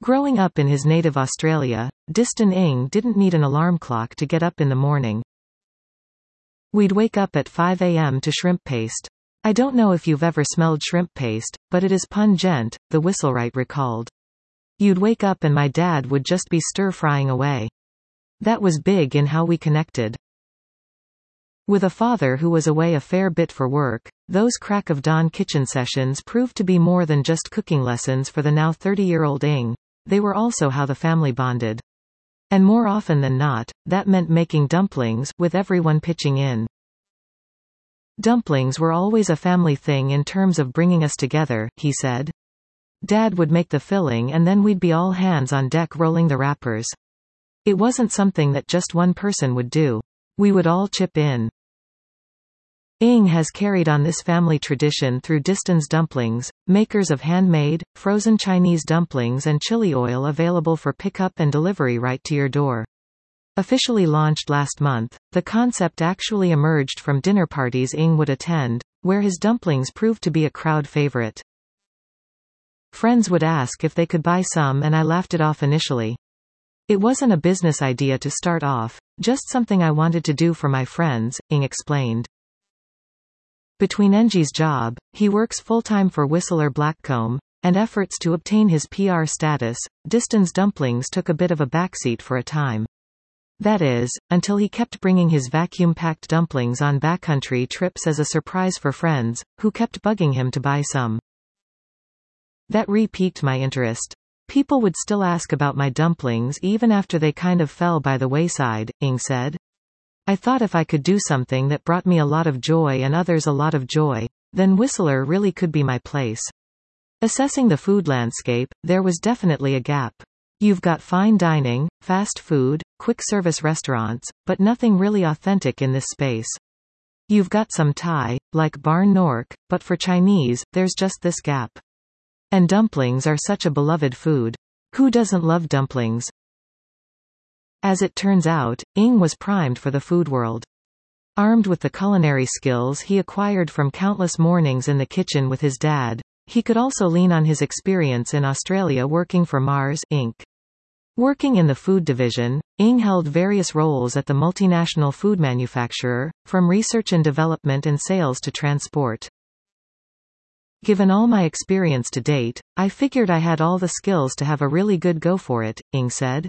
Growing up in his native Australia, Distin Ng didn't need an alarm clock to get up in the morning. We'd wake up at 5 a.m. to shrimp paste. I don't know if you've ever smelled shrimp paste, but it is pungent, the Whistlewright recalled. You'd wake up and my dad would just be stir-frying away. That was big in how we connected. With a father who was away a fair bit for work, those crack of dawn kitchen sessions proved to be more than just cooking lessons for the now 30-year-old Ng. They were also how the family bonded. And more often than not, that meant making dumplings, with everyone pitching in. Dumplings were always a family thing in terms of bringing us together, he said. Dad would make the filling and then we'd be all hands on deck rolling the wrappers. It wasn't something that just one person would do. We would all chip in. Ng has carried on this family tradition through Distin's Dumplings, makers of handmade, frozen Chinese dumplings and chili oil available for pickup and delivery right to your door. Officially launched last month, the concept actually emerged from dinner parties Ng would attend, where his dumplings proved to be a crowd favorite. Friends would ask if they could buy some and I laughed it off initially. It wasn't a business idea to start off, just something I wanted to do for my friends, Ng explained. Between Ng's job, he works full-time for Whistler Blackcomb, and efforts to obtain his PR status, Distin's Dumplings took a bit of a backseat for a time. That is, until he kept bringing his vacuum-packed dumplings on backcountry trips as a surprise for friends, who kept bugging him to buy some. That piqued my interest. People would still ask about my dumplings even after they kind of fell by the wayside, Ng said. I thought if I could do something that brought me a lot of joy and others a lot of joy, then Whistler really could be my place. Assessing the food landscape, there was definitely a gap. You've got fine dining, fast food, quick service restaurants, but nothing really authentic in this space. You've got some Thai, like Bar Nork, but for Chinese, there's just this gap. And dumplings are such a beloved food. Who doesn't love dumplings? As it turns out, Ng was primed for the food world. Armed with the culinary skills he acquired from countless mornings in the kitchen with his dad, he could also lean on his experience in Australia working for Mars, Inc. Working in the food division, Ng held various roles at the multinational food manufacturer, from research and development and sales to transport. Given all my experience to date, I figured I had all the skills to have a really good go for it, Ng said.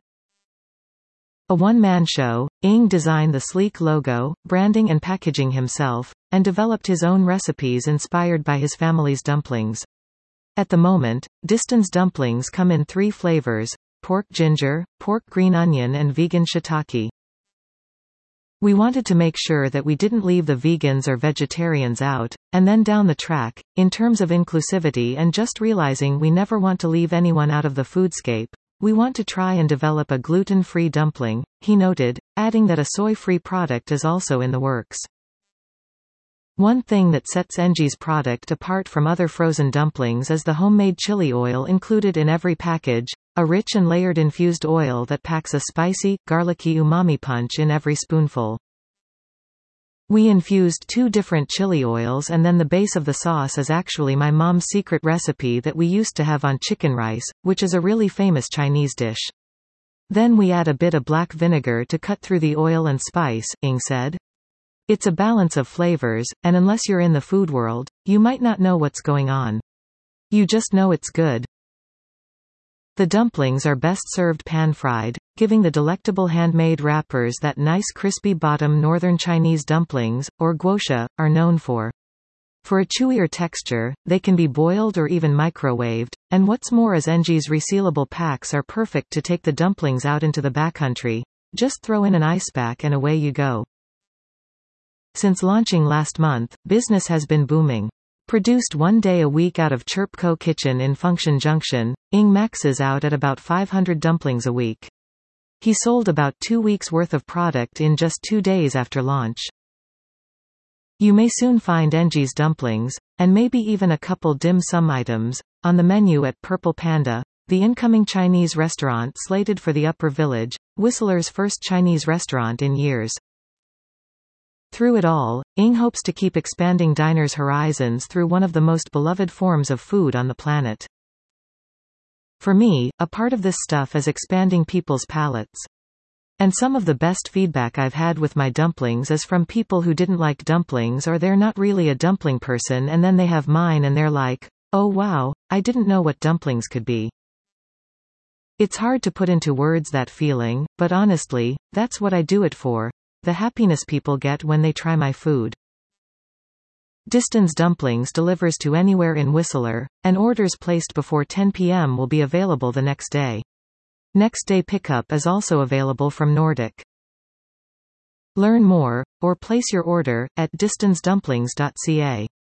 A one-man show, Ng designed the sleek logo, branding and packaging himself, and developed his own recipes inspired by his family's dumplings. At the moment, Distin's Dumplings come in 3 flavors: pork ginger, pork green onion and vegan shiitake. We wanted to make sure that we didn't leave the vegans or vegetarians out, and then down the track, in terms of inclusivity and just realizing we never want to leave anyone out of the foodscape, we want to try and develop a gluten-free dumpling, he noted, adding that a soy-free product is also in the works. One thing that sets Ng's product apart from other frozen dumplings is the homemade chili oil included in every package, a rich and layered infused oil that packs a spicy, garlicky umami punch in every spoonful. We infused 2 different chili oils and then the base of the sauce is actually my mom's secret recipe that we used to have on chicken rice, which is a really famous Chinese dish. Then we add a bit of black vinegar to cut through the oil and spice, Ng said. It's a balance of flavors, and unless you're in the food world, you might not know what's going on. You just know it's good. The dumplings are best served pan-fried, giving the delectable handmade wrappers that nice crispy bottom northern Chinese dumplings, or guoxia, are known for. For a chewier texture, they can be boiled or even microwaved, and what's more is Ng's resealable packs are perfect to take the dumplings out into the backcountry. Just throw in an ice pack and away you go. Since launching last month, business has been booming. Produced 1 day a week out of Chirpco Kitchen in Function Junction, Ng maxes out at about 500 dumplings a week. He sold about 2 weeks' worth of product in just 2 days after launch. You may soon find Ng's dumplings, and maybe even a couple dim sum items, on the menu at Purple Panda, the incoming Chinese restaurant slated for the Upper Village, Whistler's first Chinese restaurant in years. Through it all, Ng hopes to keep expanding diners' horizons through one of the most beloved forms of food on the planet. For me, a part of this stuff is expanding people's palates. And some of the best feedback I've had with my dumplings is from people who didn't like dumplings, or they're not really a dumpling person and then they have mine and they're like, oh wow, I didn't know what dumplings could be. It's hard to put into words that feeling, but honestly, that's what I do it for. The happiness people get when they try my food. Diston's Dumplings delivers to anywhere in Whistler, and orders placed before 10 p.m. will be available the next day. Next day pickup is also available from Nordic. Learn more, or place your order, at distonsdumplings.ca.